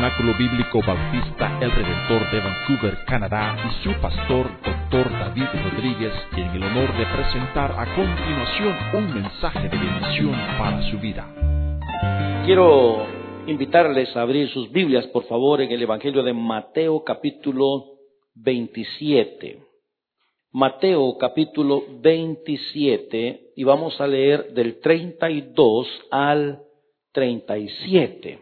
Tabernáculo Bíblico Bautista El Redentor de Vancouver, Canadá, y su pastor, Dr. David Rodríguez, en el honor de presentar a continuación un mensaje de bendición para su vida. Quiero invitarles a abrir sus Biblias, por favor, en el Evangelio de Mateo capítulo 27. Mateo capítulo 27, y vamos a leer del 32 al 37.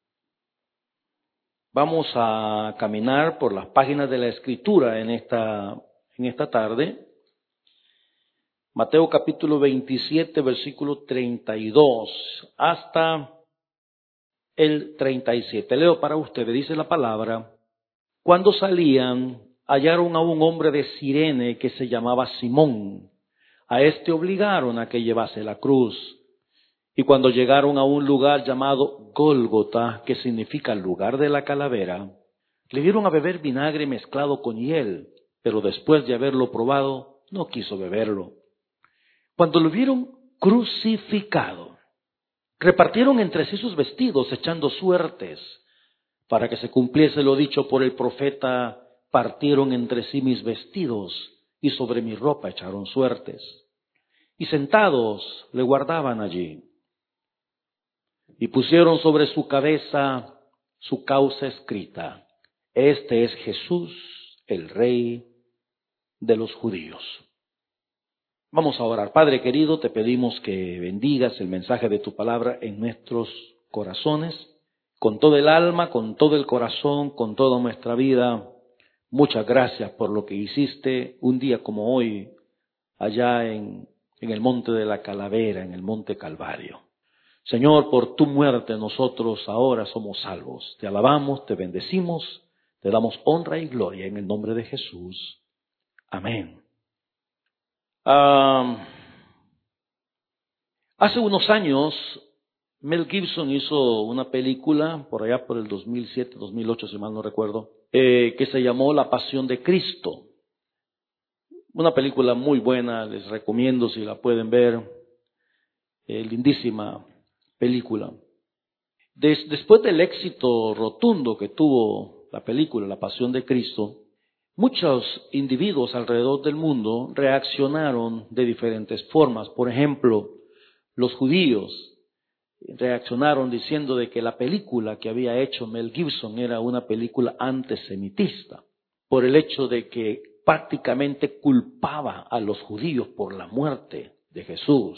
Vamos a caminar por las páginas de la Escritura en esta tarde. Mateo capítulo 27, versículo 32 hasta el 37. Leo para ustedes, dice la palabra: Cuando salían, hallaron a un hombre de Cirene que se llamaba Simón. A este obligaron a que llevase la cruz. Y cuando llegaron a un lugar llamado Gólgota, que significa lugar de la calavera, le dieron a beber vinagre mezclado con hiel, pero después de haberlo probado, no quiso beberlo. Cuando lo vieron crucificado, repartieron entre sí sus vestidos, echando suertes. Para que se cumpliese lo dicho por el profeta: partieron entre sí mis vestidos, y sobre mi ropa echaron suertes. Y sentados le guardaban allí. Y pusieron sobre su cabeza su causa escrita: Este es Jesús, el Rey de los judíos. Vamos a orar. Padre querido, te pedimos que bendigas el mensaje de tu palabra en nuestros corazones, con todo el alma, con todo el corazón, con toda nuestra vida. Muchas gracias por lo que hiciste un día como hoy, allá en el monte de la Calavera, en el monte Calvario. Señor, por tu muerte nosotros ahora somos salvos. Te alabamos, te bendecimos, te damos honra y gloria en el nombre de Jesús. Amén. Hace unos años, Mel Gibson hizo una película, por allá por el 2007, 2008, si mal no recuerdo, que se llamó La Pasión de Cristo. Una película muy buena, les recomiendo si la pueden ver. Lindísima película. Después del éxito rotundo que tuvo la película La Pasión de Cristo, muchos individuos alrededor del mundo reaccionaron de diferentes formas. Por ejemplo, los judíos reaccionaron diciendo de que la película que había hecho Mel Gibson era una película antisemitista, por el hecho de que prácticamente culpaba a los judíos por la muerte de Jesús.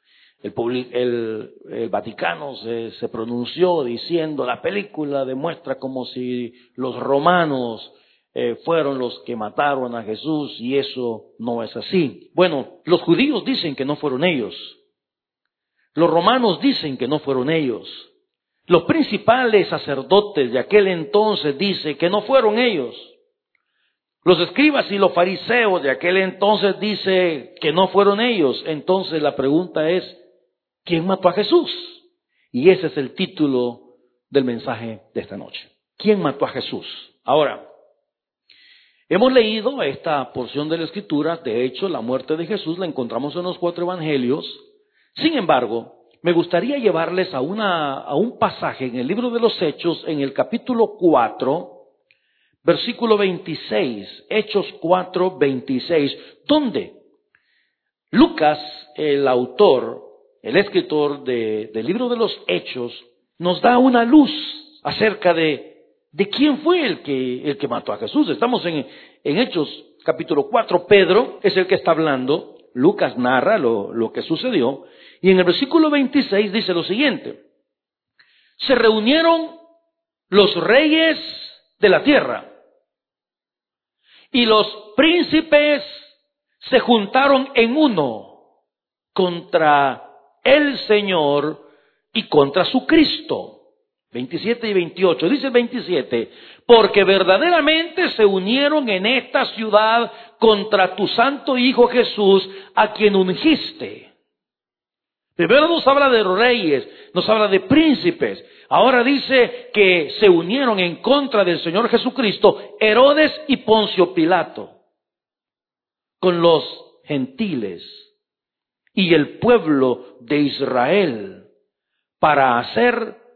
El Vaticano se pronunció diciendo: la película demuestra como si los romanos fueron los que mataron a Jesús, y eso no es así. Bueno, los judíos dicen que no fueron ellos. Los romanos dicen que no fueron ellos. Los principales sacerdotes de aquel entonces dicen que no fueron ellos. Los escribas y los fariseos de aquel entonces dicen que no fueron ellos. Entonces la pregunta es: ¿quién mató a Jesús? Y ese es el título del mensaje de esta noche. ¿Quién mató a Jesús? Ahora, hemos leído esta porción de la Escritura. De hecho, la muerte de Jesús la encontramos en los 4 evangelios. Sin embargo, me gustaría llevarles a un pasaje en el libro de los Hechos, en el capítulo 4, versículo 26. Hechos 4, 26, donde Lucas, el autor, el escritor del libro de los Hechos, nos da una luz acerca de quién fue el que mató a Jesús. Estamos en Hechos capítulo 4, Pedro es el que está hablando, Lucas narra lo que sucedió, y en el versículo 26 dice lo siguiente: se reunieron los reyes de la tierra, y los príncipes se juntaron en uno contra el Señor y contra su Cristo. 27 y 28, dice el 27: porque verdaderamente se unieron en esta ciudad contra tu santo Hijo Jesús, a quien ungiste. Primero nos habla de reyes, nos habla de príncipes. Ahora dice que se unieron en contra del Señor Jesucristo Herodes y Poncio Pilato, con los gentiles y el pueblo de Israel, para hacer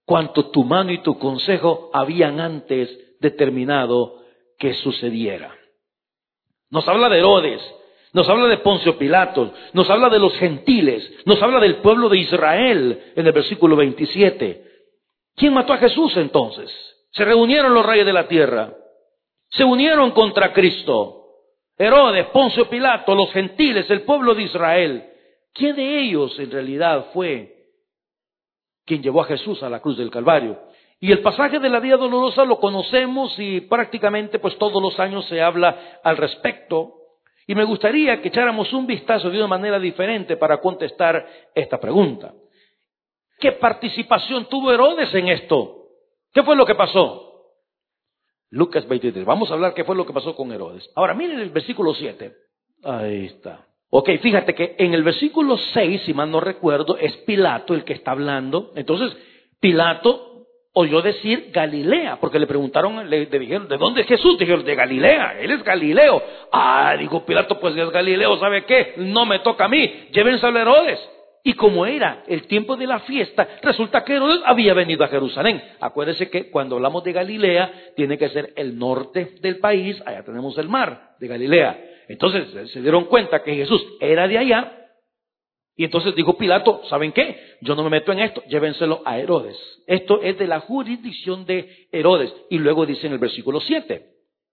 cuanto tu mano y tu consejo habían antes determinado que sucediera. Nos habla de Herodes, nos habla de Poncio Pilato, nos habla de los gentiles, nos habla del pueblo de Israel en el versículo 27. ¿Quién mató a Jesús entonces? Se reunieron los reyes de la tierra, se unieron contra Cristo. Herodes, Poncio Pilato, los gentiles, el pueblo de Israel. ¿Quién de ellos en realidad fue quien llevó a Jesús a la cruz del Calvario? Y el pasaje de la Vía Dolorosa lo conocemos y prácticamente pues todos los años se habla al respecto. Y me gustaría que echáramos un vistazo de una manera diferente para contestar esta pregunta. ¿Qué participación tuvo Herodes en esto? ¿Qué fue lo que pasó? Lucas 23. Vamos a hablar qué fue lo que pasó con Herodes. Ahora miren el versículo 7. Ahí está. Ok, fíjate que en el versículo 6, si mal no recuerdo, es Pilato el que está hablando. Entonces, Pilato oyó decir Galilea, porque le preguntaron, le dijeron, ¿de dónde es Jesús? Dijeron, de Galilea, él es Galileo. Dijo Pilato, pues si es Galileo, ¿sabe qué? No me toca a mí, llévenselo a Herodes. Y como era el tiempo de la fiesta, resulta que Herodes había venido a Jerusalén. Acuérdense que cuando hablamos de Galilea, tiene que ser el norte del país, allá tenemos el mar de Galilea. Entonces se dieron cuenta que Jesús era de allá, y entonces dijo Pilato, ¿saben qué? Yo no me meto en esto, llévenselo a Herodes. Esto es de la jurisdicción de Herodes. Y luego dice en el versículo 7.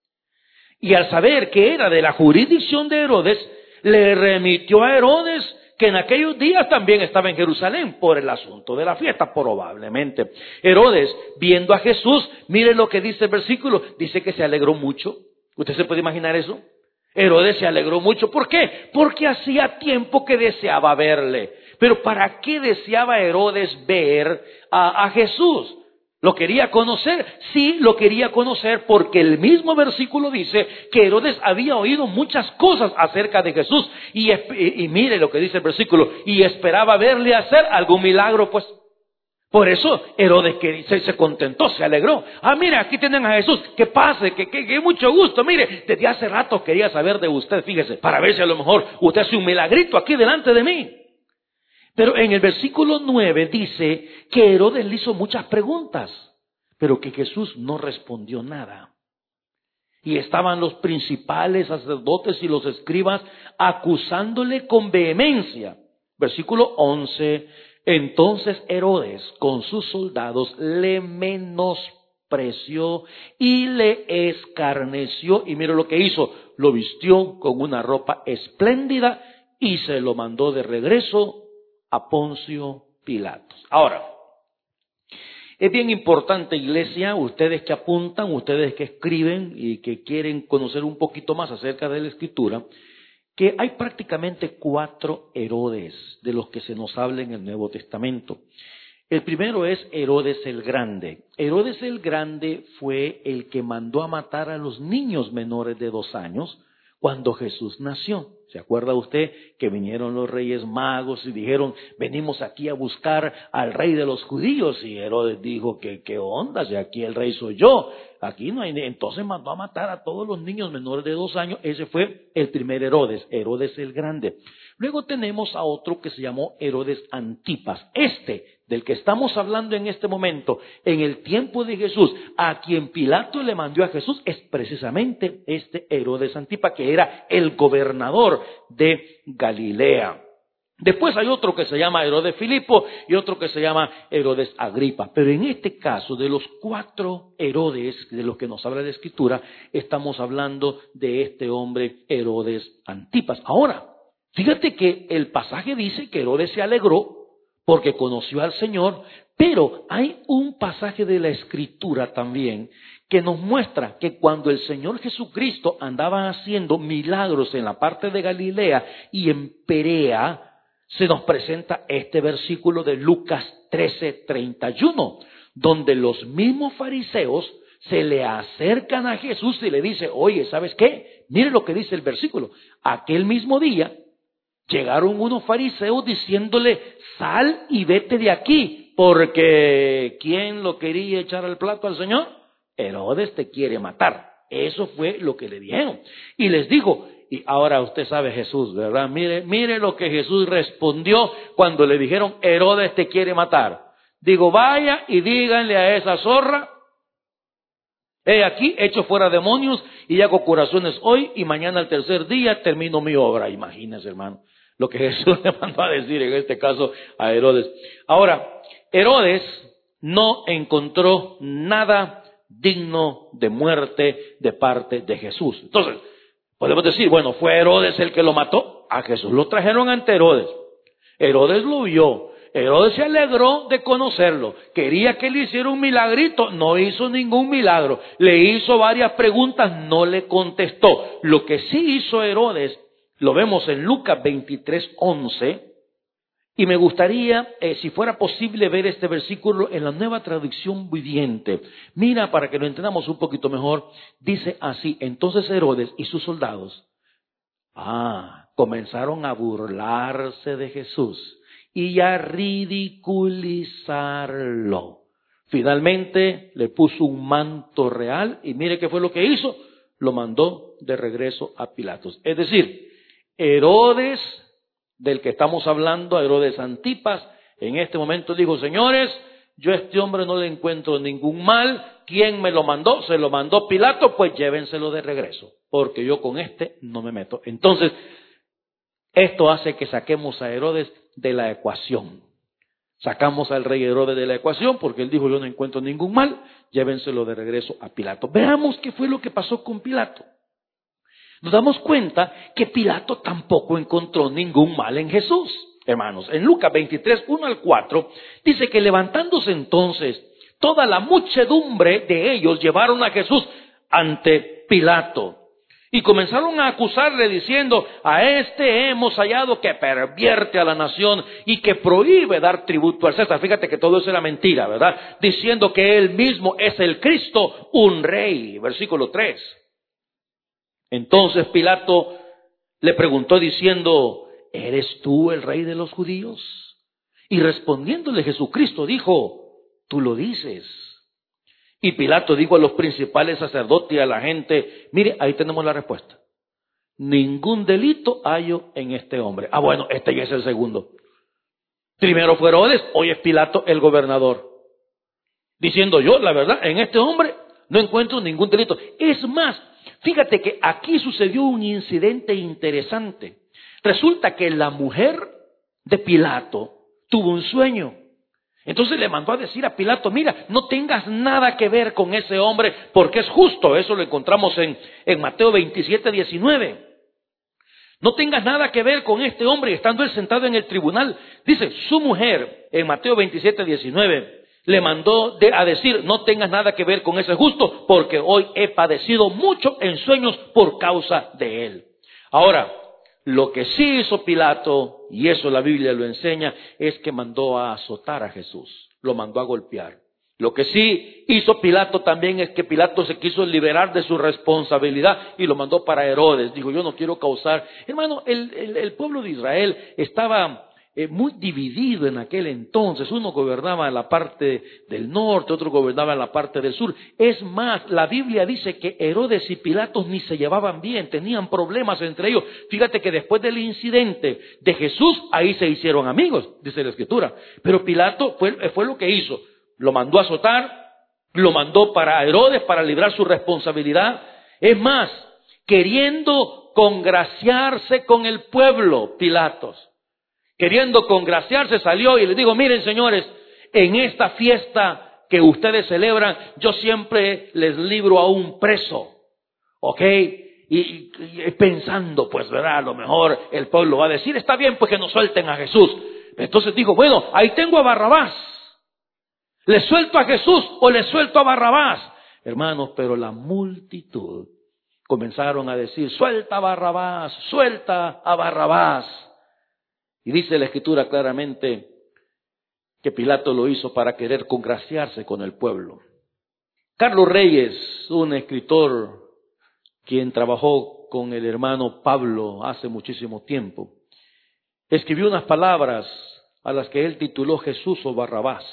Y al saber que era de la jurisdicción de Herodes, le remitió a Herodes, que en aquellos días también estaba en Jerusalén por el asunto de la fiesta, probablemente. Herodes, viendo a Jesús, mire lo que dice el versículo, dice que se alegró mucho. ¿Usted se puede imaginar eso? Herodes se alegró mucho. ¿Por qué? Porque hacía tiempo que deseaba verle. Pero ¿para qué deseaba Herodes ver a Jesús? ¿Lo quería conocer? Sí, lo quería conocer porque el mismo versículo dice que Herodes había oído muchas cosas acerca de Jesús. Y mire lo que dice el versículo, y esperaba verle hacer algún milagro, pues. Por eso Herodes se contentó, se alegró. Mira, aquí tienen a Jesús, que pase, que mucho gusto. Mire, desde hace rato quería saber de usted, fíjese, para ver si a lo mejor usted hace un milagrito aquí delante de mí. Pero en el versículo 9 dice que Herodes le hizo muchas preguntas, pero que Jesús no respondió nada. Y estaban los principales sacerdotes y los escribas acusándole con vehemencia. Versículo 11, entonces Herodes con sus soldados le menospreció y le escarneció. Y mire lo que hizo, lo vistió con una ropa espléndida y se lo mandó de regreso a Poncio Pilato. Ahora, es bien importante, iglesia, ustedes que apuntan, ustedes que escriben y que quieren conocer un poquito más acerca de la Escritura, que hay prácticamente 4 Herodes de los que se nos habla en el Nuevo Testamento. El primero es Herodes el Grande. Herodes el Grande fue el que mandó a matar a los niños menores de 2 años cuando Jesús nació. ¿Se acuerda usted que vinieron los reyes magos y dijeron, venimos aquí a buscar al rey de los judíos? Y Herodes dijo, ¿qué onda? Si aquí el rey soy yo, aquí no hay. Entonces mandó a matar a todos los niños menores de 2 años. Ese fue el primer Herodes, Herodes el Grande. Luego tenemos a otro que se llamó Herodes Antipas. Del que estamos hablando en este momento, en el tiempo de Jesús, a quien Pilato le mandó a Jesús, es precisamente este Herodes Antipas, que era el gobernador de Galilea. Después hay otro que se llama Herodes Filipo y otro que se llama Herodes Agripa. Pero en este caso, de los 4 Herodes de los que nos habla la Escritura, estamos hablando de este hombre Herodes Antipas. Ahora, fíjate que el pasaje dice que Herodes se alegró porque conoció al Señor, pero hay un pasaje de la Escritura también que nos muestra que cuando el Señor Jesucristo andaba haciendo milagros en la parte de Galilea y en Perea, se nos presenta este versículo de Lucas 13:31, donde los mismos fariseos se le acercan a Jesús y le dicen, oye, ¿sabes qué? Mire lo que dice el versículo. Aquel mismo día llegaron unos fariseos diciéndole, sal y vete de aquí, porque ¿quién lo quería echar al plato al Señor? Herodes te quiere matar. Eso fue lo que le dijeron. Y les dijo, y ahora usted sabe Jesús, ¿verdad? Mire lo que Jesús respondió cuando le dijeron, Herodes te quiere matar. Digo, vaya y díganle a esa zorra, he aquí, echo fuera demonios y hago curaciones hoy y mañana al tercer día termino mi obra. Imagínense, hermano, lo que Jesús le mandó a decir en este caso a Herodes. Ahora, Herodes no encontró nada digno de muerte de parte de Jesús. Entonces, podemos decir, bueno, ¿fue Herodes el que lo mató? A Jesús lo trajeron ante Herodes. Herodes lo vio. Herodes se alegró de conocerlo. Quería que le hiciera un milagrito. No hizo ningún milagro. Le hizo varias preguntas. No le contestó. Lo que sí hizo Herodes, lo vemos en Lucas 23:11. Y me gustaría, si fuera posible, ver este versículo en la Nueva Traducción Viviente. Mira, para que lo entendamos un poquito mejor. Dice así: entonces Herodes y sus soldados comenzaron a burlarse de Jesús y a ridiculizarlo. Finalmente le puso un manto real y mire qué fue lo que hizo. Lo mandó de regreso a Pilatos. Es decir, Herodes, del que estamos hablando, Herodes Antipas, en este momento dijo: señores, yo a este hombre no le encuentro ningún mal. ¿Quién me lo mandó? Se lo mandó Pilato, pues llévenselo de regreso, porque yo con este no me meto. Entonces, esto hace que saquemos a Herodes de la ecuación. Sacamos al rey Herodes de la ecuación porque él dijo: yo no encuentro ningún mal, llévenselo de regreso a Pilato. Veamos qué fue lo que pasó con Pilato. Nos damos cuenta que Pilato tampoco encontró ningún mal en Jesús. Hermanos, en Lucas 23:1-4, dice que levantándose entonces toda la muchedumbre de ellos, llevaron a Jesús ante Pilato. Y comenzaron a acusarle diciendo: a este hemos hallado que pervierte a la nación y que prohíbe dar tributo al César. Fíjate que todo eso era mentira, ¿verdad? Diciendo que él mismo es el Cristo, un rey. Versículo 3. Entonces Pilato le preguntó diciendo: ¿eres tú el rey de los judíos? Y respondiéndole Jesucristo dijo: tú lo dices. Y Pilato dijo a los principales sacerdotes y a la gente: mire, ahí tenemos la respuesta. Ningún delito hallo en este hombre. Bueno, este ya es el segundo. Primero fue Herodes, hoy es Pilato el gobernador. Diciendo: yo, la verdad, en este hombre no encuentro ningún delito. Es más, fíjate que aquí sucedió un incidente interesante. Resulta que la mujer de Pilato tuvo un sueño. Entonces le mandó a decir a Pilato: mira, no tengas nada que ver con ese hombre porque es justo. Eso lo encontramos en Mateo 27:19. No tengas nada que ver con este hombre. Estando él sentado en el tribunal, dice, su mujer, en Mateo 27:19, le mandó a decir: no tengas nada que ver con ese justo, porque hoy he padecido mucho en sueños por causa de él. Ahora, lo que sí hizo Pilato, y eso la Biblia lo enseña, es que mandó a azotar a Jesús, lo mandó a golpear. Lo que sí hizo Pilato también es que Pilato se quiso liberar de su responsabilidad y lo mandó para Herodes. Dijo: yo no quiero causar. Hermano, el pueblo de Israel estaba muy dividido en aquel entonces. Uno gobernaba en la parte del norte, otro gobernaba en la parte del sur. Es más, la Biblia dice que Herodes y Pilatos ni se llevaban bien, tenían problemas entre ellos. Fíjate que después del incidente de Jesús, ahí se hicieron amigos, dice la Escritura. Pero Pilato fue lo que hizo. Lo mandó a azotar, lo mandó para Herodes para librar su responsabilidad. Es más, queriendo congraciarse con el pueblo, Pilatos. Queriendo congraciarse, salió y les dijo: miren, señores, en esta fiesta que ustedes celebran, yo siempre les libro a un preso, ¿ok? Y pensando, pues, ¿verdad? A lo mejor el pueblo va a decir: está bien, pues que nos suelten a Jesús. Entonces dijo: bueno, ahí tengo a Barrabás. ¿Le suelto a Jesús o le suelto a Barrabás? Hermanos, pero la multitud comenzaron a decir: suelta a Barrabás, suelta a Barrabás. Y dice la Escritura claramente que Pilato lo hizo para querer congraciarse con el pueblo. Carlos Reyes, un escritor quien trabajó con el hermano Pablo hace muchísimo tiempo, escribió unas palabras a las que él tituló Jesús o Barrabás.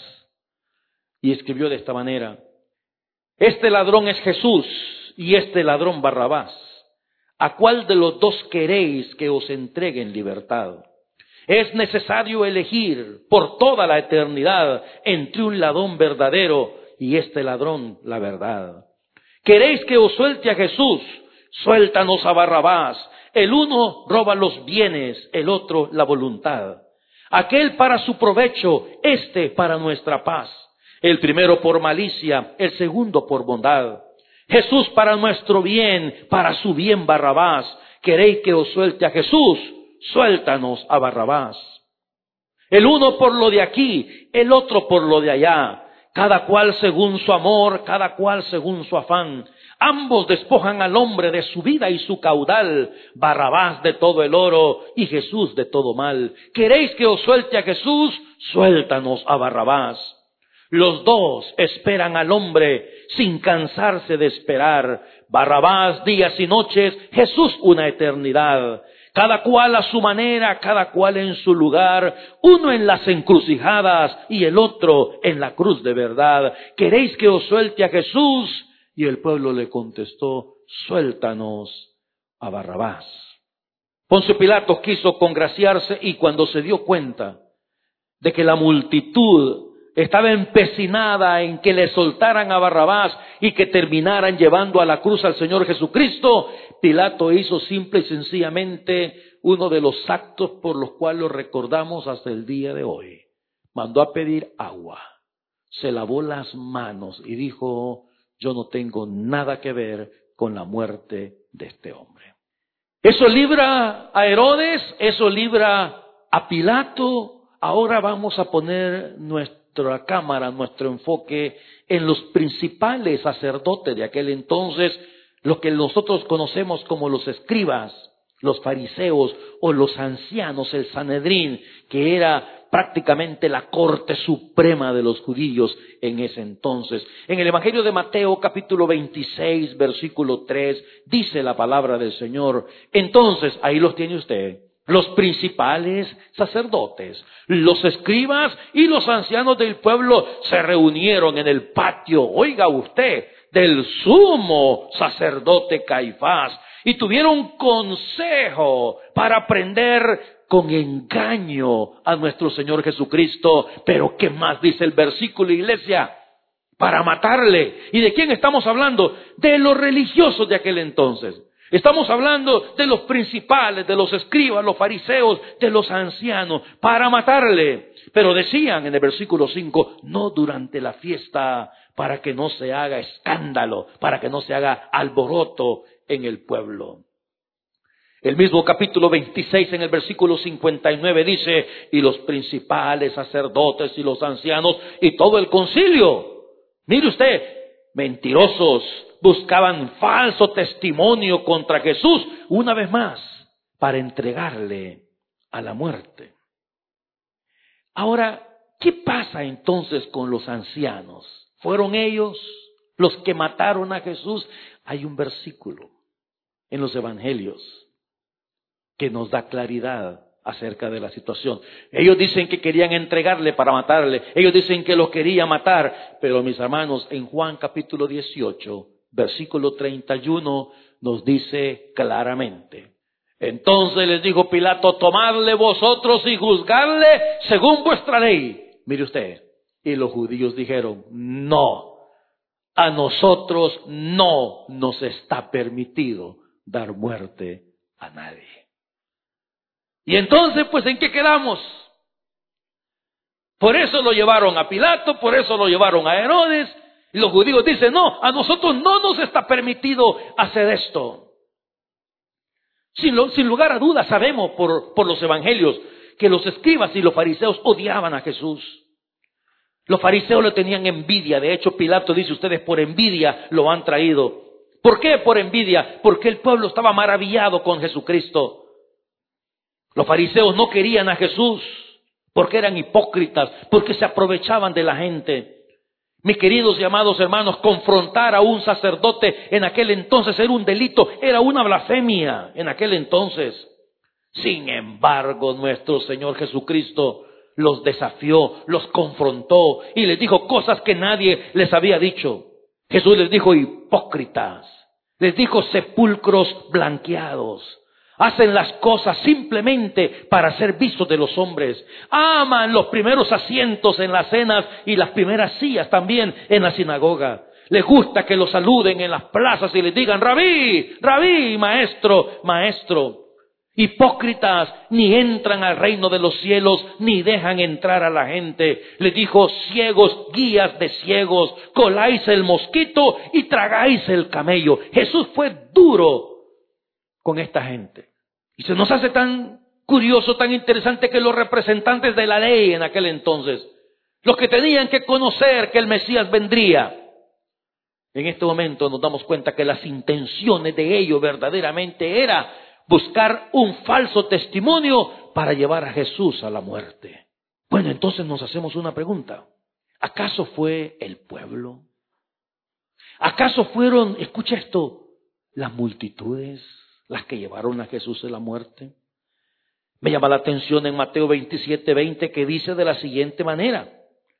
Y escribió de esta manera: este ladrón es Jesús y este ladrón Barrabás. ¿A cuál de los dos queréis que os entregue en libertad? Es necesario elegir por toda la eternidad entre un ladrón verdadero y este ladrón, la verdad. ¿Queréis que os suelte a Jesús? Suéltanos a Barrabás. El uno roba los bienes, el otro la voluntad. Aquel para su provecho, este para nuestra paz. El primero por malicia, el segundo por bondad. Jesús para nuestro bien, para su bien Barrabás. ¿Queréis que os suelte a Jesús? Suéltanos a Barrabás. El uno por lo de aquí, el otro por lo de allá. Cada cual según su amor, cada cual según su afán. Ambos despojan al hombre de su vida y su caudal. Barrabás de todo el oro y Jesús de todo mal. ¿Queréis que os suelte a Jesús? Suéltanos a Barrabás. Los dos esperan al hombre sin cansarse de esperar. Barrabás días y noches, Jesús una eternidad. Cada cual a su manera, cada cual en su lugar, uno en las encrucijadas y el otro en la cruz de verdad. ¿Queréis que os suelte a Jesús? Y el pueblo le contestó, suéltanos a Barrabás. Poncio Pilato quiso congraciarse y cuando se dio cuenta de que la multitud estaba empecinada en que le soltaran a Barrabás y que terminaran llevando a la cruz al Señor Jesucristo, Pilato hizo simple y sencillamente uno de los actos por los cuales lo recordamos hasta el día de hoy. Mandó a pedir agua, se lavó las manos y dijo, yo no tengo nada que ver con la muerte de este hombre. Eso libra a Herodes, eso libra a Pilato. Ahora vamos a poner nuestra cámara, nuestro enfoque en los principales sacerdotes de aquel entonces, lo que nosotros conocemos como los escribas, los fariseos o los ancianos, el Sanedrín, que era prácticamente la corte suprema de los judíos en ese entonces. En el Evangelio de Mateo capítulo 26 versículo 3 dice la palabra del Señor. Entonces, ahí los tiene usted. Los principales sacerdotes, los escribas y los ancianos del pueblo se reunieron en el patio, oiga usted, del sumo sacerdote Caifás y tuvieron consejo para prender con engaño a nuestro Señor Jesucristo. Pero ¿qué más dice el versículo, iglesia? Para matarle. ¿Y de quién estamos hablando? De los religiosos de aquel entonces. Estamos hablando de los principales, de los escribas, los fariseos, de los ancianos, para matarle. Pero decían en el versículo 5, no durante la fiesta, para que no se haga escándalo, para que no se haga alboroto en el pueblo. El mismo capítulo 26 en el versículo 59 dice, y los principales sacerdotes y los ancianos y todo el concilio, mire usted, mentirosos, buscaban falso testimonio contra Jesús, una vez más, para entregarle a la muerte. Ahora, ¿qué pasa entonces con los ancianos? ¿Fueron ellos los que mataron a Jesús? Hay un versículo en los evangelios que nos da claridad acerca de la situación. Ellos dicen que querían entregarle para matarle. Ellos dicen que lo querían matar. Pero mis hermanos, en Juan capítulo 18, versículo 31, nos dice claramente. Entonces les dijo Pilato, tomadle vosotros y juzgadle según vuestra ley. Mire usted. Y los judíos dijeron, no, a nosotros no nos está permitido dar muerte a nadie. Y entonces, pues, ¿en qué quedamos? Por eso lo llevaron a Pilato, por eso lo llevaron a Herodes. Y los judíos dicen, no, a nosotros no nos está permitido hacer esto. Sin lugar a dudas, sabemos por los evangelios que los escribas y los fariseos odiaban a Jesús. Los fariseos le tenían envidia. De hecho, Pilato dice, ustedes por envidia lo han traído. ¿Por qué por envidia? Porque el pueblo estaba maravillado con Jesucristo. Los fariseos no querían a Jesús porque eran hipócritas, porque se aprovechaban de la gente. Mis queridos y amados hermanos, confrontar a un sacerdote en aquel entonces era un delito, era una blasfemia en aquel entonces. Sin embargo, nuestro Señor Jesucristo los desafió, los confrontó y les dijo cosas que nadie les había dicho. Jesús les dijo hipócritas, les dijo sepulcros blanqueados. Hacen las cosas simplemente para ser vistos de los hombres. Aman los primeros asientos en las cenas y las primeras sillas también en la sinagoga. Les gusta que los saluden en las plazas y les digan, Rabí, Rabí, maestro, maestro. Hipócritas, ni entran al reino de los cielos, ni dejan entrar a la gente. Les dijo, ciegos, guías de ciegos, coláis el mosquito y tragáis el camello. Jesús fue duro con esta gente. Y se nos hace tan curioso, tan interesante que los representantes de la ley en aquel entonces, los que tenían que conocer que el Mesías vendría, en este momento nos damos cuenta que las intenciones de ellos verdaderamente era buscar un falso testimonio para llevar a Jesús a la muerte. Bueno, entonces nos hacemos una pregunta. ¿Acaso fue el pueblo? ¿Acaso fueron, escucha esto, las multitudes las que llevaron a Jesús a la muerte? Me llama la atención en Mateo 27:20 que dice de la siguiente manera.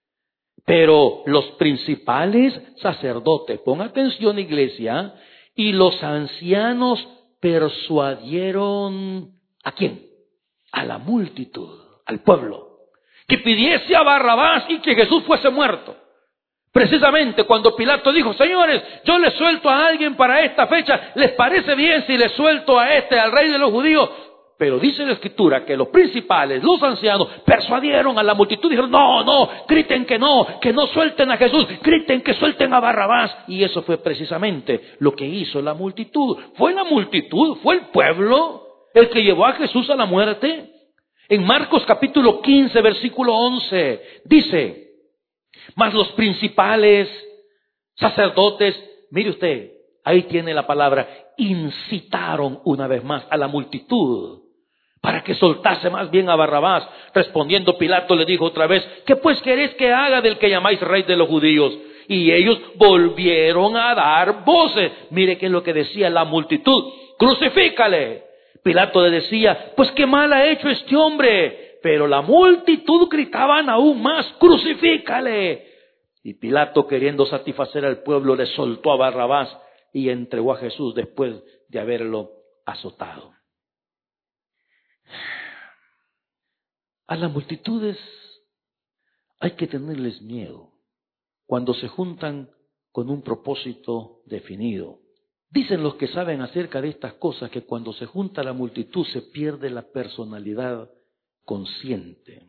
Pero los principales sacerdotes, pon atención iglesia, y los ancianos persuadieron, ¿a quién? A la multitud, al pueblo, que pidiese a Barrabás y que Jesús fuese muerto. Precisamente cuando Pilato dijo, señores, yo le suelto a alguien para esta fecha, ¿les parece bien si le suelto a al rey de los judíos? Pero dice la Escritura que los principales, los ancianos, persuadieron a la multitud, dijeron, no, griten que no suelten a Jesús, griten que suelten a Barrabás. Y eso fue precisamente lo que hizo la multitud. Fue la multitud, fue el pueblo el que llevó a Jesús a la muerte. En Marcos capítulo 15, versículo 11, dice, mas los principales sacerdotes, mire usted, ahí tiene la palabra, incitaron una vez más a la multitud para que soltase más bien a Barrabás. Respondiendo Pilato le dijo otra vez, ¿qué pues queréis que haga del que llamáis rey de los judíos? Y ellos volvieron a dar voces. Mire qué es lo que decía la multitud, crucifícale. Pilato le decía, pues qué mal ha hecho este hombre. Pero la multitud gritaban aún más, crucifícale. Y Pilato, queriendo satisfacer al pueblo, le soltó a Barrabás y entregó a Jesús después de haberlo azotado. A las multitudes hay que tenerles miedo cuando se juntan con un propósito definido. Dicen los que saben acerca de estas cosas que cuando se junta la multitud se pierde la personalidad consciente.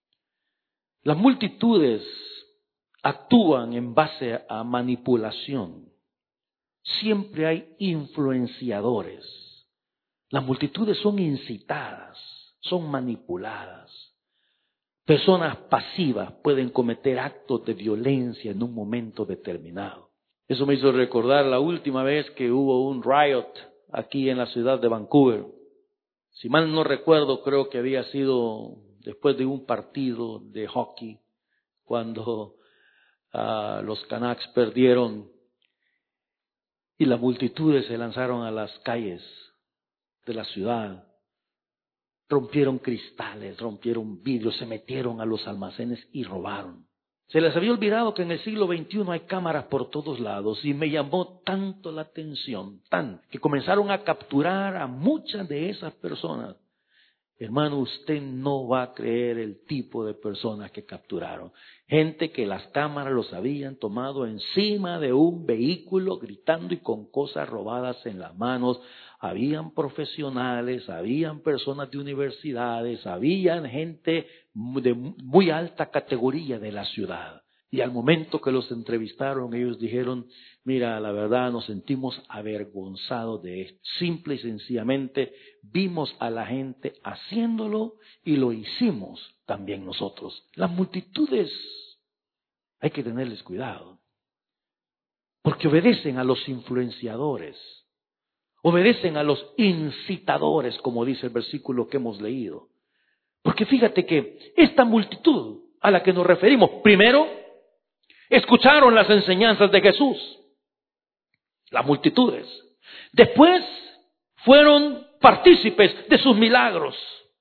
Las multitudes actúan en base a manipulación. Siempre hay influenciadores. Las multitudes son incitadas, son manipuladas. Personas pasivas pueden cometer actos de violencia en un momento determinado. Eso me hizo recordar la última vez que hubo un riot aquí en la ciudad de Vancouver. Si mal no recuerdo, creo que había sido después de un partido de hockey, cuando los Canucks perdieron y las multitudes se lanzaron a las calles de la ciudad. Rompieron cristales, rompieron vidrios, se metieron a los almacenes y robaron. Se les había olvidado que en el siglo XXI hay cámaras por todos lados y me llamó tanto la atención, que comenzaron a capturar a muchas de esas personas. Hermano, usted no va a creer el tipo de personas que capturaron. Gente que las cámaras los habían tomado encima de un vehículo gritando y con cosas robadas en las manos. Habían profesionales, habían personas de universidades, habían gente de muy alta categoría de la ciudad. Y al momento que los entrevistaron, ellos dijeron, mira, la verdad nos sentimos avergonzados de esto. Simple y sencillamente vimos a la gente haciéndolo y lo hicimos también nosotros. Las multitudes hay que tenerles cuidado, porque obedecen a los influenciadores, obedecen a los incitadores, como dice el versículo que hemos leído. Porque fíjate que esta multitud a la que nos referimos, primero, escucharon las enseñanzas de Jesús, las multitudes. Después fueron partícipes de sus milagros.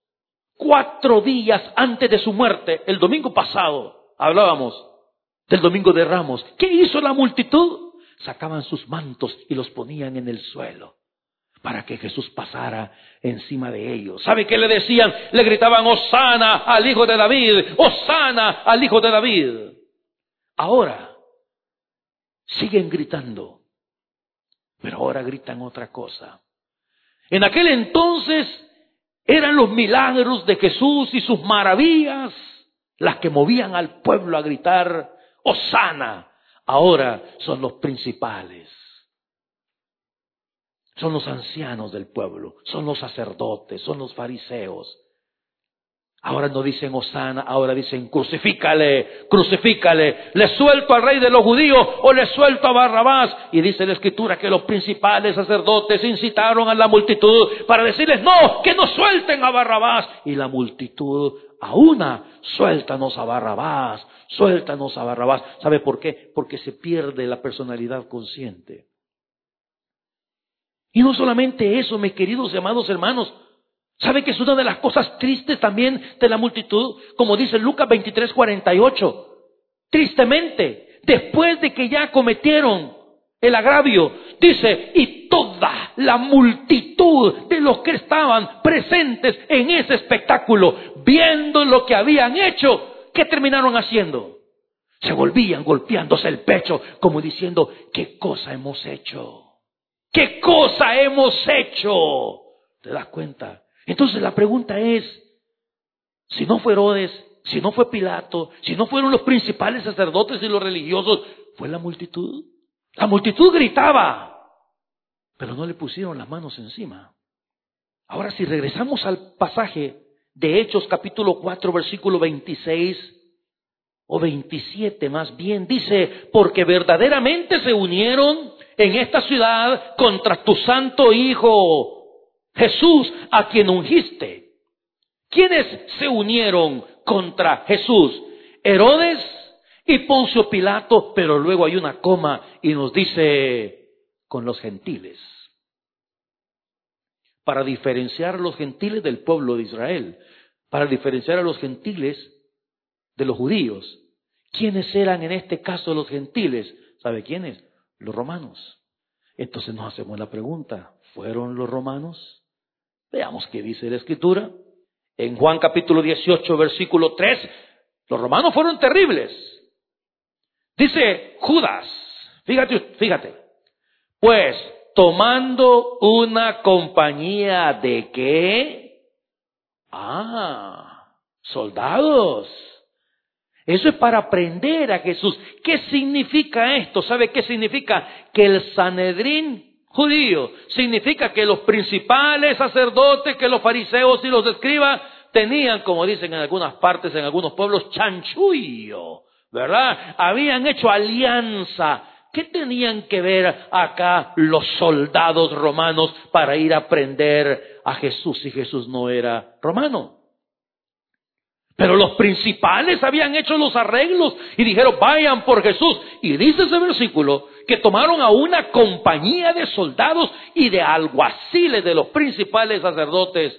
4 días antes de su muerte, el domingo pasado, hablábamos del domingo de Ramos. ¿Qué hizo la multitud? Sacaban sus mantos y los ponían en el suelo. para que Jesús pasara encima de ellos. ¿Sabe qué le decían? Le gritaban, Hosana al Hijo de David, Hosana al Hijo de David. Ahora, siguen gritando, pero ahora gritan otra cosa. En aquel entonces eran los milagros de Jesús y sus maravillas las que movían al pueblo a gritar, Hosana. Ahora son los principales. Son los ancianos del pueblo, son los sacerdotes, son los fariseos. Ahora no dicen Hosana, ahora dicen crucifícale, crucifícale. Le suelto al rey de los judíos o le suelto a Barrabás. Y dice la Escritura que los principales sacerdotes incitaron a la multitud para decirles, no, que no suelten a Barrabás. Y la multitud, a una, suéltanos a Barrabás, suéltanos a Barrabás. ¿Sabe por qué? Porque se pierde la personalidad consciente. Y no solamente eso, mis queridos y amados hermanos. ¿Sabe que es una de las cosas tristes también de la multitud? Como dice Lucas 23:48. Tristemente, después de que ya cometieron el agravio, dice, y toda la multitud de los que estaban presentes en ese espectáculo, viendo lo que habían hecho, ¿qué terminaron haciendo? Se volvían golpeándose el pecho, como diciendo, ¿qué cosa hemos hecho? ¿Qué cosa hemos hecho? ¿Te das cuenta? Entonces la pregunta es, si no fue Herodes, si no fue Pilato, si no fueron los principales sacerdotes y los religiosos, ¿fue la multitud? La multitud gritaba, pero no le pusieron las manos encima. Ahora, si regresamos al pasaje de Hechos capítulo 4, versículo 26 o 27 más bien, dice, porque verdaderamente se unieron en esta ciudad contra tu santo Hijo Jesús, a quien ungiste. ¿Quiénes se unieron contra Jesús? Herodes y Poncio Pilato, pero luego hay una coma y nos dice con los gentiles. Para diferenciar a los gentiles del pueblo de Israel, para diferenciar a los gentiles de los judíos. ¿Quiénes eran en este caso los gentiles? ¿Sabe quiénes? Los romanos. Entonces nos hacemos la pregunta, ¿fueron los romanos? Veamos qué dice la Escritura. En Juan capítulo 18, versículo 3, los romanos fueron terribles. Dice Judas, fíjate, pues tomando una compañía de ¿qué? Soldados. Eso es para prender a Jesús. ¿Qué significa esto? ¿Sabe qué significa? Que el Sanedrín judío significa que los principales sacerdotes, que los fariseos y los escribas tenían, como dicen en algunas partes, en algunos pueblos, chanchullo, ¿verdad? Habían hecho alianza. ¿Qué tenían que ver acá los soldados romanos para ir a prender a Jesús si Jesús no era romano? Pero los principales habían hecho los arreglos y dijeron, vayan por Jesús. Y dice ese versículo que tomaron a una compañía de soldados y de alguaciles de los principales sacerdotes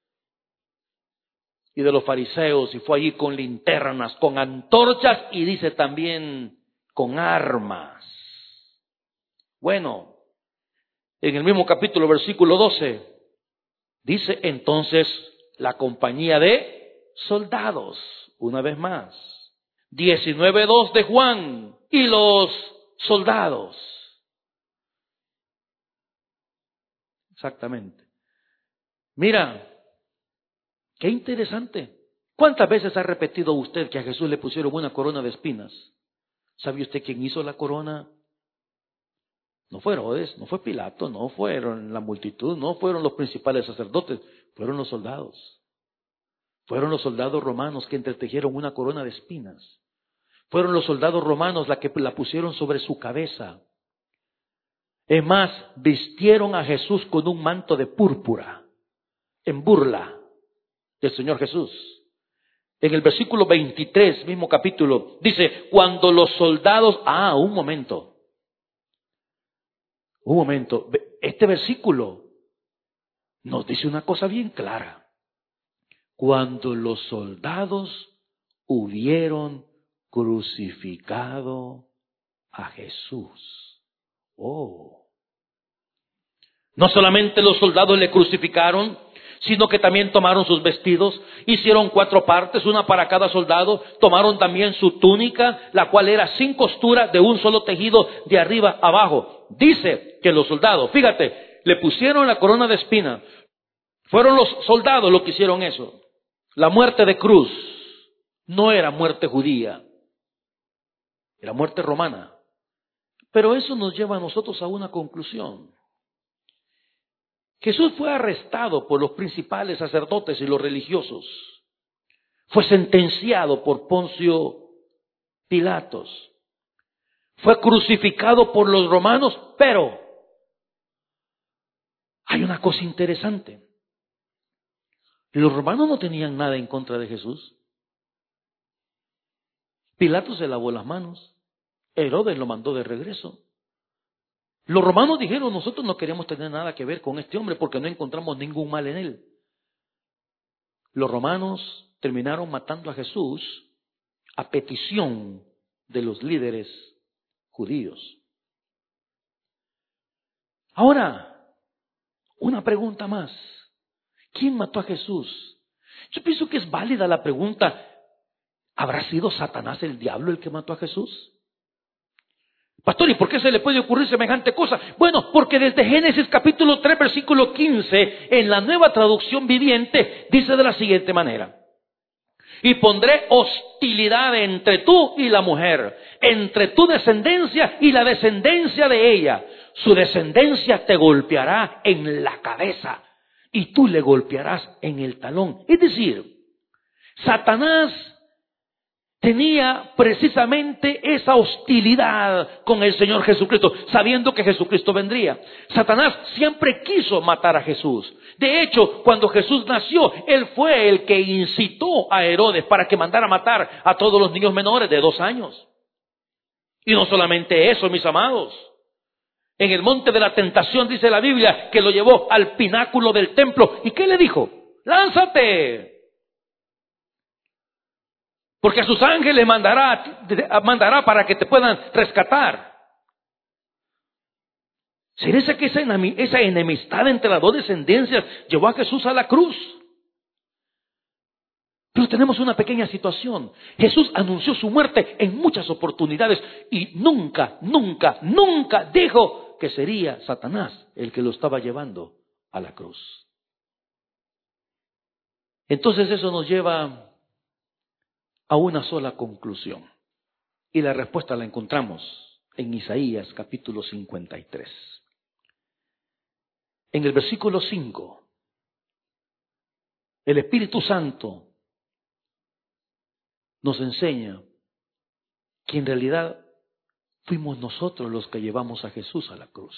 y de los fariseos. Y fue allí con linternas, con antorchas y dice también con armas. Bueno, en el mismo capítulo, versículo 12, dice entonces la compañía de soldados, una vez más. 19:2 de Juan, y los soldados. Exactamente. Mira, qué interesante. ¿Cuántas veces ha repetido usted que a Jesús le pusieron una corona de espinas? ¿Sabe usted quién hizo la corona? No fue Herodes, no fue Pilato, no fueron la multitud, no fueron los principales sacerdotes, fueron los soldados. Fueron los soldados romanos que entretejieron una corona de espinas. Fueron los soldados romanos los que la pusieron sobre su cabeza. Es más, vistieron a Jesús con un manto de púrpura, en burla del Señor Jesús. En el versículo 23, mismo capítulo, dice, cuando los soldados... un momento. Este versículo nos dice una cosa bien clara. Cuando los soldados hubieron crucificado a Jesús. No solamente los soldados le crucificaron, sino que también tomaron sus vestidos, hicieron 4 partes, una para cada soldado, tomaron también su túnica, la cual era sin costura, de un solo tejido, de arriba abajo. Dice que los soldados, fíjate, le pusieron la corona de espina. Fueron los soldados los que hicieron eso. La muerte de cruz no era muerte judía, era muerte romana. Pero eso nos lleva a nosotros a una conclusión. Jesús fue arrestado por los principales sacerdotes y los religiosos. Fue sentenciado por Poncio Pilatos. Fue crucificado por los romanos, pero hay una cosa interesante. Los romanos no tenían nada en contra de Jesús. Pilatos se lavó las manos. Herodes lo mandó de regreso. Los romanos dijeron, nosotros no queremos tener nada que ver con este hombre porque no encontramos ningún mal en él. Los romanos terminaron matando a Jesús a petición de los líderes judíos. Ahora, una pregunta más. ¿Quién mató a Jesús? Yo pienso que es válida la pregunta. ¿Habrá sido Satanás el diablo el que mató a Jesús? Pastor, ¿y por qué se le puede ocurrir semejante cosa? Bueno, porque desde Génesis capítulo 3, versículo 15, en la Nueva Traducción Viviente, dice de la siguiente manera: y pondré hostilidad entre tú y la mujer, entre tu descendencia y la descendencia de ella. Su descendencia te golpeará en la cabeza y tú le golpearás en el talón. Es decir, Satanás tenía precisamente esa hostilidad con el Señor Jesucristo, sabiendo que Jesucristo vendría. Satanás siempre quiso matar a Jesús. De hecho, cuando Jesús nació, él fue el que incitó a Herodes para que mandara matar a todos los niños menores de 2 años. Y no solamente eso, mis amados. En el monte de la tentación dice la Biblia que lo llevó al pináculo del templo. ¿Y qué le dijo? ¡Lánzate! Porque a sus ángeles mandará para que te puedan rescatar. ¿Será que esa enemistad entre las 2 descendencias llevó a Jesús a la cruz? Pero tenemos una pequeña situación. Jesús anunció su muerte en muchas oportunidades y nunca dijo que sería Satanás el que lo estaba llevando a la cruz. Entonces eso nos lleva a una sola conclusión. Y la respuesta la encontramos en Isaías capítulo 53. En el versículo 5, el Espíritu Santo nos enseña que en realidad fuimos nosotros los que llevamos a Jesús a la cruz.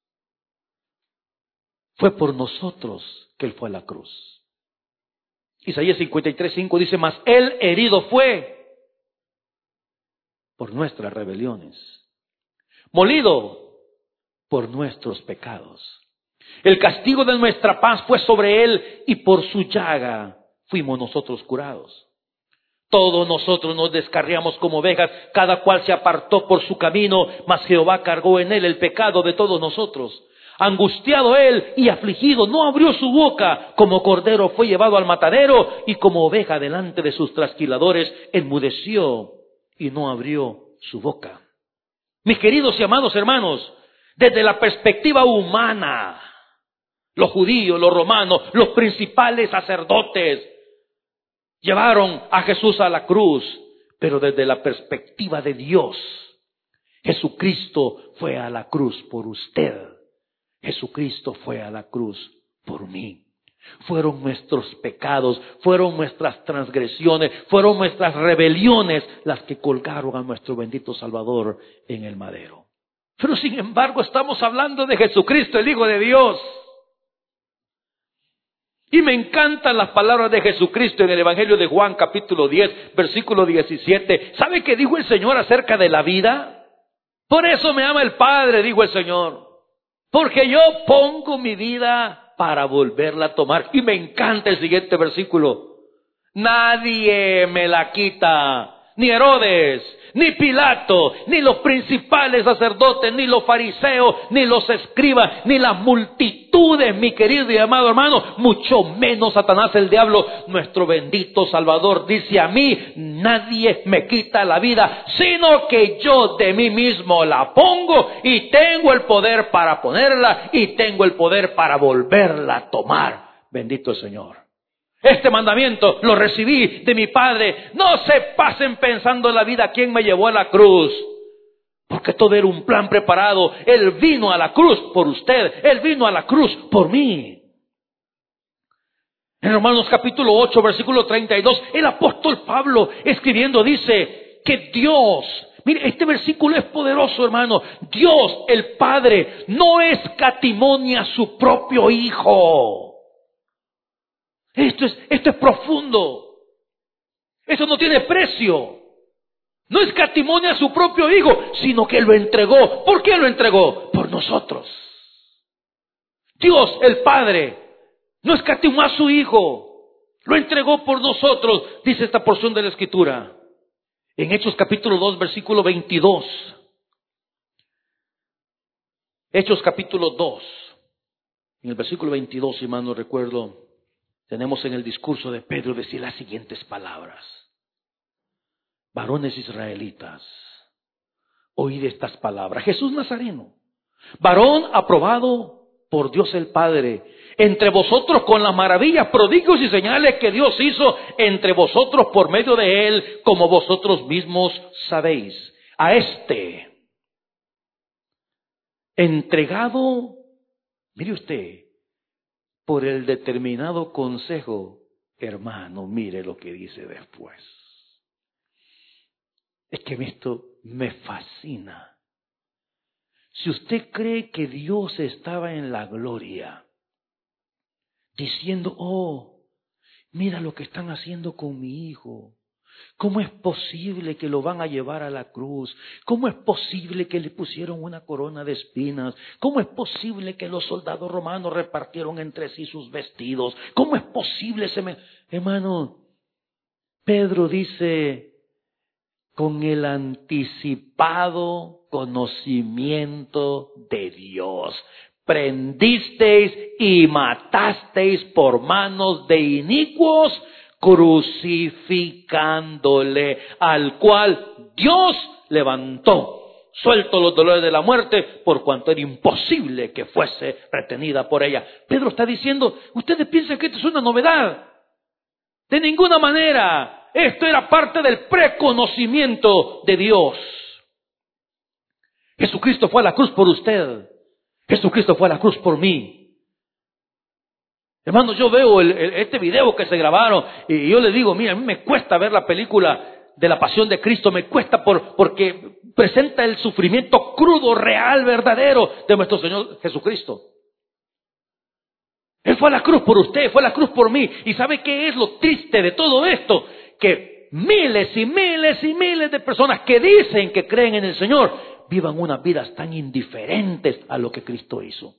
Fue por nosotros que Él fue a la cruz. Isaías 53:5 dice: mas Él herido fue por nuestras rebeliones, molido por nuestros pecados. El castigo de nuestra paz fue sobre Él, y por su llaga fuimos nosotros curados. Todos nosotros nos descarriamos como ovejas, cada cual se apartó por su camino, mas Jehová cargó en Él el pecado de todos nosotros. Angustiado Él y afligido, no abrió su boca. Como cordero fue llevado al matadero, y como oveja delante de sus trasquiladores enmudeció y no abrió su boca. Mis queridos y amados hermanos, desde la perspectiva humana, los judíos, los romanos, los principales sacerdotes llevaron a Jesús a la cruz, pero desde la perspectiva de Dios, Jesucristo fue a la cruz por usted. Jesucristo fue a la cruz por mí. Fueron nuestros pecados, fueron nuestras transgresiones, fueron nuestras rebeliones las que colgaron a nuestro bendito Salvador en el madero. Pero sin embargo estamos hablando de Jesucristo, el Hijo de Dios. Y me encantan las palabras de Jesucristo en el Evangelio de Juan capítulo 10, versículo 17. ¿Sabe qué dijo el Señor acerca de la vida? Por eso me ama el Padre, dijo el Señor. Porque yo pongo mi vida para volverla a tomar. Y me encanta el siguiente versículo. Nadie me la quita, ni Herodes, ni Pilato, ni los principales sacerdotes, ni los fariseos, ni los escribas, ni las multitudes, mi querido y amado hermano, mucho menos Satanás el diablo, nuestro bendito Salvador, dice: a mí nadie me quita la vida, sino que yo de mí mismo la pongo, y tengo el poder para ponerla, y tengo el poder para volverla a tomar. Bendito el Señor. Este mandamiento lo recibí de mi Padre. No se pasen pensando en la vida quién me llevó a la cruz, porque todo era un plan preparado. Él vino a la cruz por usted, Él vino a la cruz por mí. En Romanos capítulo 8, versículo 32, el apóstol Pablo escribiendo dice que Dios, mire, este versículo es poderoso, hermano. Dios, el Padre, no escatimonia a su propio Hijo. Esto es profundo. Esto no tiene precio. No escatimonia a su propio Hijo, sino que Él lo entregó. ¿Por qué lo entregó? Por nosotros. Dios, el Padre, no escatimó a su Hijo, lo entregó por nosotros, dice esta porción de la Escritura. En Hechos capítulo 2, versículo 22. Hechos capítulo 2, en el versículo 22, si mal no recuerdo, tenemos en el discurso de Pedro decir las siguientes palabras: varones israelitas, oíd estas palabras. Jesús Nazareno, varón aprobado por Dios el Padre, entre vosotros con las maravillas, prodigios y señales que Dios hizo entre vosotros por medio de Él, como vosotros mismos sabéis. A este, entregado, mire usted, por el determinado consejo, hermano, mire lo que dice después. Es que esto me fascina. Si usted cree que Dios estaba en la gloria, diciendo: oh, mira lo que están haciendo con mi hijo. ¿Cómo es posible que lo van a llevar a la cruz? ¿Cómo es posible que le pusieron una corona de espinas? ¿Cómo es posible que los soldados romanos repartieron entre sí sus vestidos? ¿Cómo es posible Hermano, Pedro dice: con el anticipado conocimiento de Dios, prendisteis y matasteis por manos de inicuos, crucificándole, al cual Dios levantó, suelto los dolores de la muerte, por cuanto era imposible que fuese retenida por ella. Pedro está diciendo: ustedes piensan que esto es una novedad. De ninguna manera. Esto era parte del preconocimiento de Dios. Jesucristo fue a la cruz por usted. Jesucristo fue a la cruz por mí. Hermanos, yo veo este video que se grabaron y yo les digo: mira, a mí me cuesta ver la película de la Pasión de Cristo. Me cuesta porque presenta el sufrimiento crudo, real, verdadero de nuestro Señor Jesucristo. Él fue a la cruz por usted, fue a la cruz por mí. ¿Y sabe qué es lo triste de todo esto? Que miles y miles y miles de personas que dicen que creen en el Señor vivan unas vidas tan indiferentes a lo que Cristo hizo.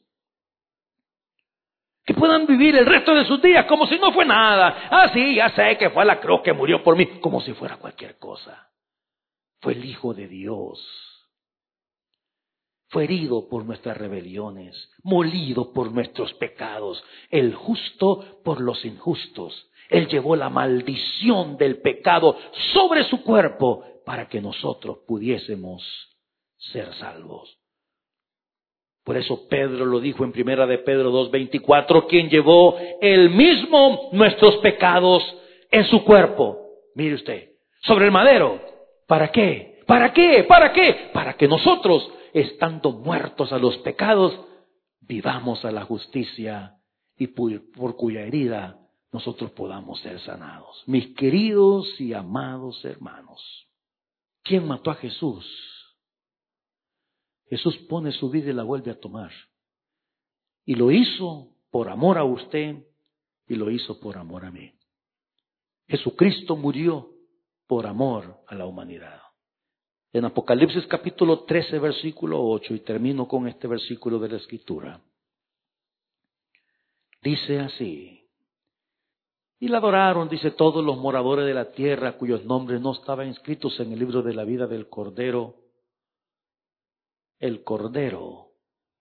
Que puedan vivir el resto de sus días como si no fue nada. Ah, sí, ya sé que fue a la cruz que murió por mí, como si fuera cualquier cosa. Fue el Hijo de Dios. Fue herido por nuestras rebeliones, molido por nuestros pecados, el justo por los injustos. Él llevó la maldición del pecado sobre su cuerpo para que nosotros pudiésemos ser salvos. Por eso Pedro lo dijo en 1 de Pedro 2:24, quien llevó él mismo nuestros pecados en su cuerpo. Mire usted, sobre el madero. ¿Para qué? ¿Para qué? ¿Para qué? Para que nosotros, estando muertos a los pecados, vivamos a la justicia, y por cuya herida nosotros podamos ser sanados. Mis queridos y amados hermanos, ¿quién mató a Jesús? Jesús pone su vida y la vuelve a tomar. Y lo hizo por amor a usted y lo hizo por amor a mí. Jesucristo murió por amor a la humanidad. En Apocalipsis capítulo 13, versículo 8, y termino con este versículo de la Escritura. Dice así: Y la adoraron, dice, todos los moradores de la tierra cuyos nombres no estaban inscritos en el libro de la vida del Cordero. El Cordero.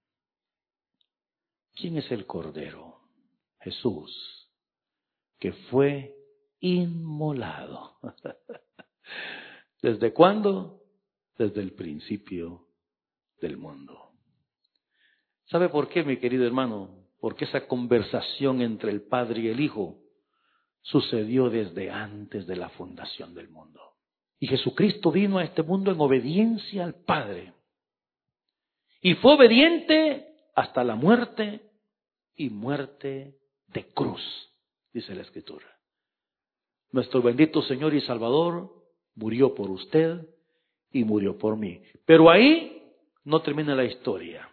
¿Quién es el Cordero? Jesús, que fue inmolado. ¿Desde cuándo? Desde el principio del mundo. ¿Sabe por qué, mi querido hermano? Porque esa conversación entre el Padre y el Hijo sucedió desde antes de la fundación del mundo. Y Jesucristo vino a este mundo en obediencia al Padre. Y fue obediente hasta la muerte, y muerte de cruz, dice la Escritura. Nuestro bendito Señor y Salvador murió por usted y murió por mí. Pero ahí no termina la historia.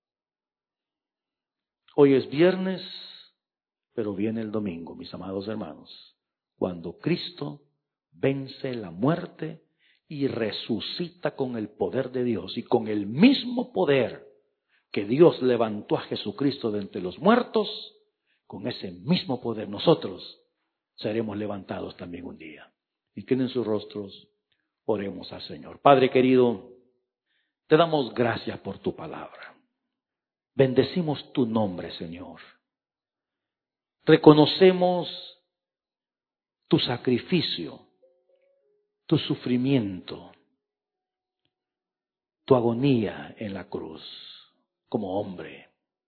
Hoy es viernes, pero viene el domingo, mis amados hermanos, cuando Cristo vence la muerte y resucita con el poder de Dios, y con el mismo poder que Dios levantó a Jesucristo de entre los muertos, con ese mismo poder nosotros seremos levantados también un día. Inclinen sus rostros, oremos al Señor. Padre querido, te damos gracias por tu palabra. Bendecimos tu nombre, Señor. Reconocemos tu sacrificio, tu sufrimiento, tu agonía en la cruz como hombre.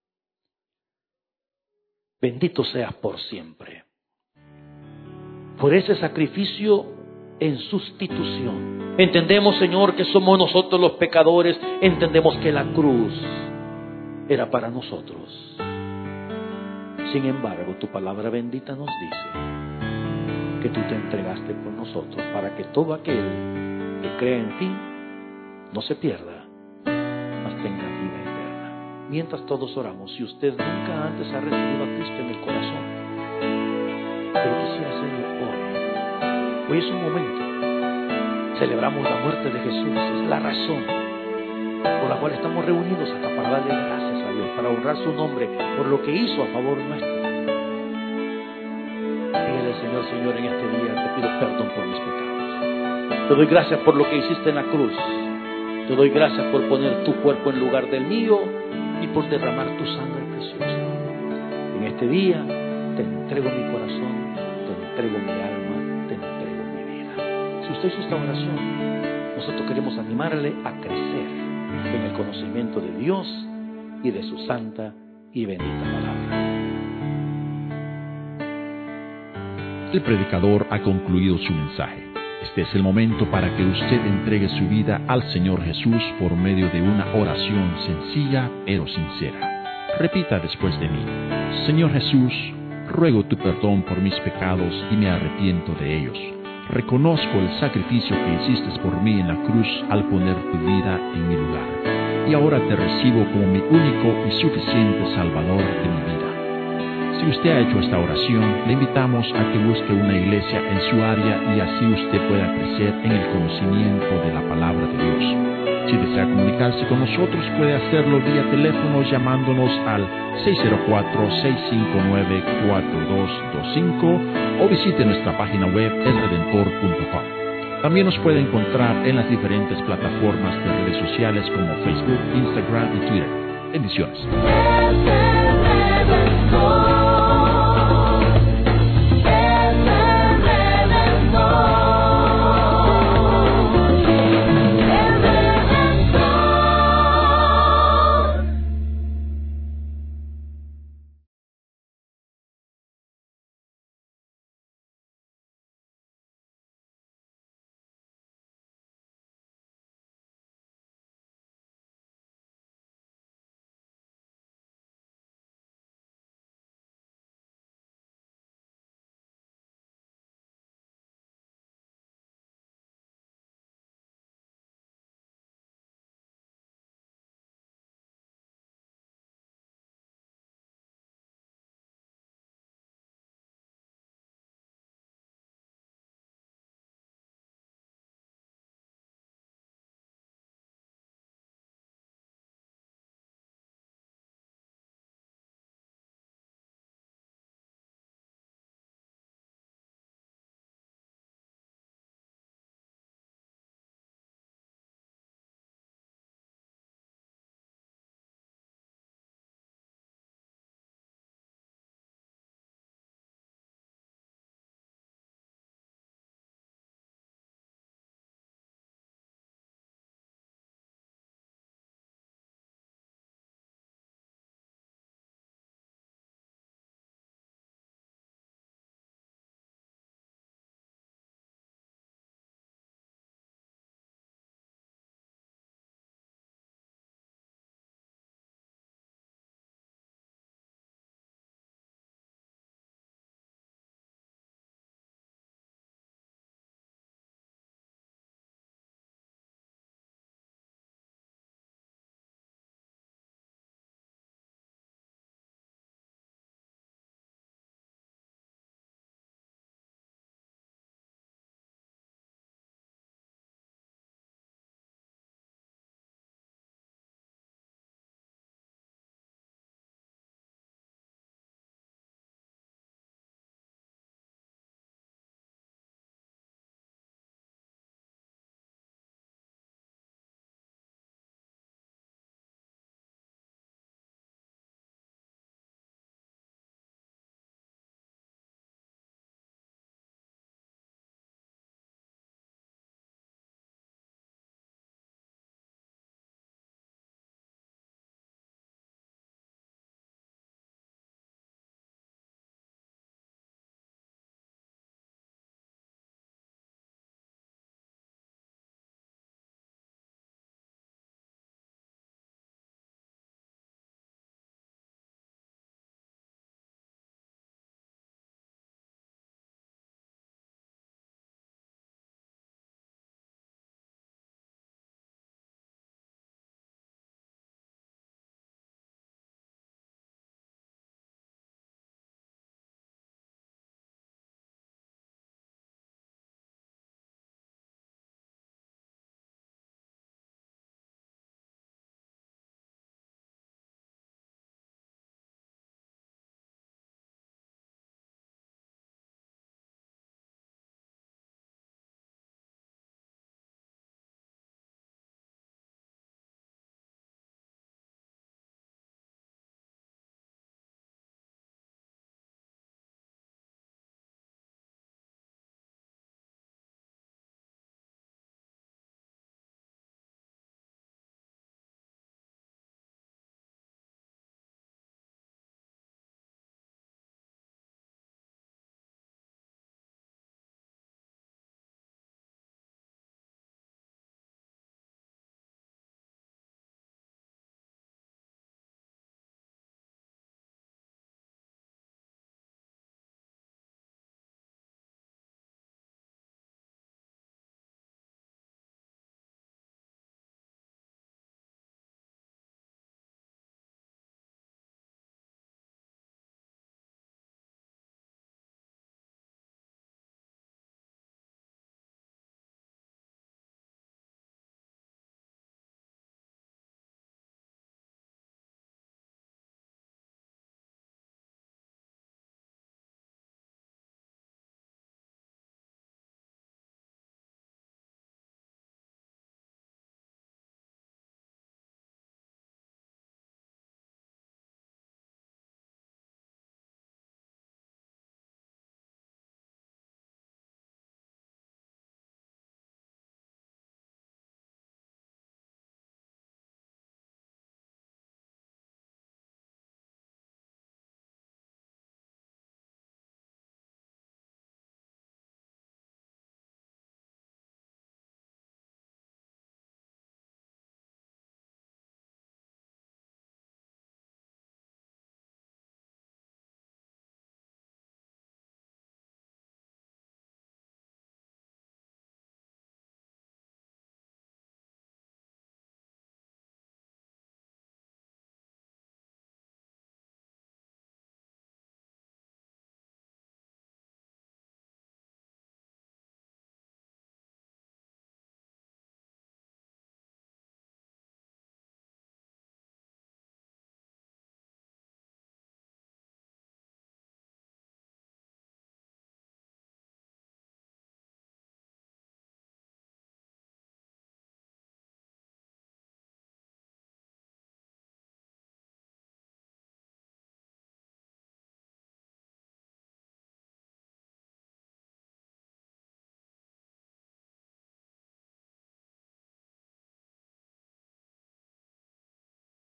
Bendito seas por siempre. Por ese sacrificio en sustitución. Entendemos, Señor, que somos nosotros los pecadores. Entendemos que la cruz era para nosotros. Sin embargo, tu palabra bendita nos dice que tú te entregaste por nosotros para que todo aquel que crea en ti no se pierda, mas tenga vida eterna. Mientras todos oramos, si usted nunca antes ha recibido a Cristo en el corazón, pero quisiera hacerlo hoy. Hoy es un momento. Celebramos la muerte de Jesús. Es la razón por la cual estamos reunidos acá, para darle gracias a Dios, para honrar su nombre por lo que hizo a favor nuestro. Dígale, Señor, en este día te pido perdón por mis pecados. Te doy gracias por lo que hiciste en la cruz. Te doy gracias por poner tu cuerpo en lugar del mío y por derramar tu sangre preciosa. En este día te entrego mi corazón, te entrego mi alma, te entrego mi vida. Si usted hizo esta oración, nosotros queremos animarle a crecer en el conocimiento de Dios y de su santa y bendita palabra. El predicador ha concluido su mensaje. Este es el momento para que usted entregue su vida al Señor Jesús por medio de una oración sencilla pero sincera. Repita después de mí: Señor Jesús, ruego tu perdón por mis pecados y me arrepiento de ellos. Reconozco el sacrificio que hiciste por mí en la cruz al poner tu vida en mi lugar. Y ahora te recibo como mi único y suficiente Salvador de mi vida. Si usted ha hecho esta oración, le invitamos a que busque una iglesia en su área y así usted pueda crecer en el conocimiento de la palabra de Dios. Si desea comunicarse con nosotros, puede hacerlo vía teléfono llamándonos al 604-659-4225 o visite nuestra página web elredentor.com. También nos puede encontrar en las diferentes plataformas de redes sociales como Facebook, Instagram y Twitter. Bendiciones.